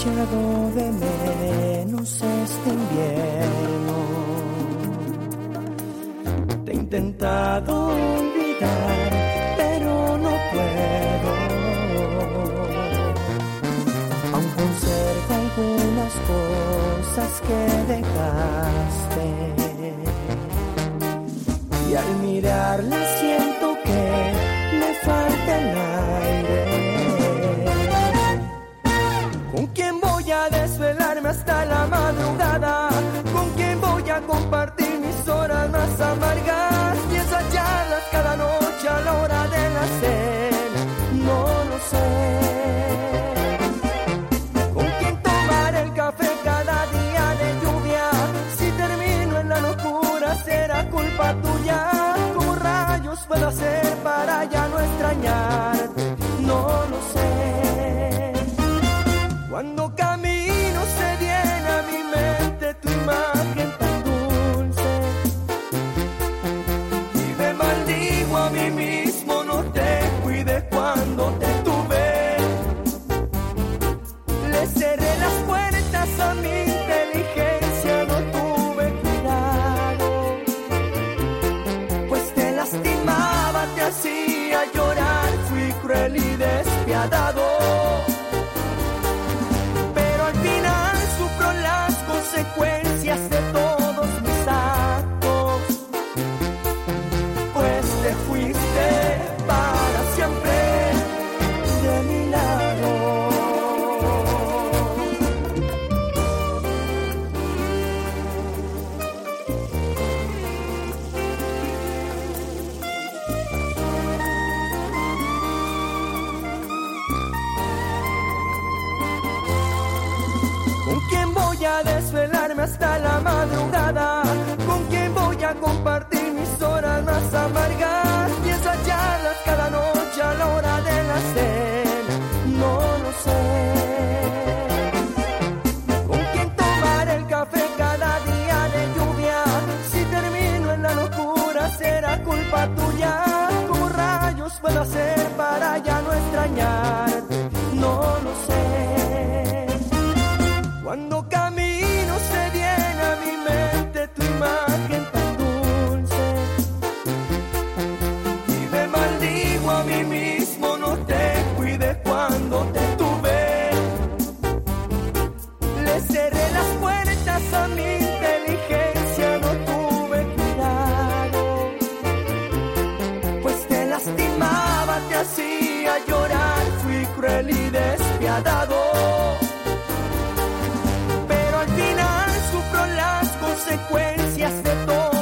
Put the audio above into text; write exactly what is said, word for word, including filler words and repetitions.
echado de menos este invierno. Te he intentado olvidar, pero no puedo. Aún conservo algunas cosas que dejaste. Y al mirarla siento que me falta el aire. ¿Con quién voy a desvelarme hasta la madrugada? ¿Con quién voy a compartir mis horas más amargas? Y esas charlas cada noche a la hora de la cena, no lo sé. ¿Con quién tomar el café cada día de lluvia? Si termino en la locura será culpa tuya. ¿Cómo rayos puedo hacer para ya no extrañarte? No lo sé. Cuando camino se viene a mi mente tu imagen tan dulce y me maldigo a mí mismo, no te cuidé cuando te tuve. Le cerré las puertas a mi inteligencia, no tuve cuidado, pues te lastimaba, te hacía llorar, fui cruel y despiadado. Consecuencias de todos mis actos, pues te fuiste para siempre de mi lado. ¿Con quién voy a desvelarme hasta la madrugada? ¿Con quién voy a compartir mis horas más amargas? Y esas charlas cada noche a la hora de la cena, no lo sé. ¿Con quién tomar el café cada día de lluvia? Si termino en la locura será culpa tuya. ¿Cómo rayos puedo hacer para ya no extrañarte? No lo sé. Cuando camino se viene a mi mente tu imagen tan dulce y me maldigo a mí mismo, no te cuidé cuando te tuve. Le cerré las puertas a mi inteligencia, no tuve cuidado, pues te lastimaba, te hacía llorar, fui cruel y despiadado. Al final sufro las consecuencias de todo.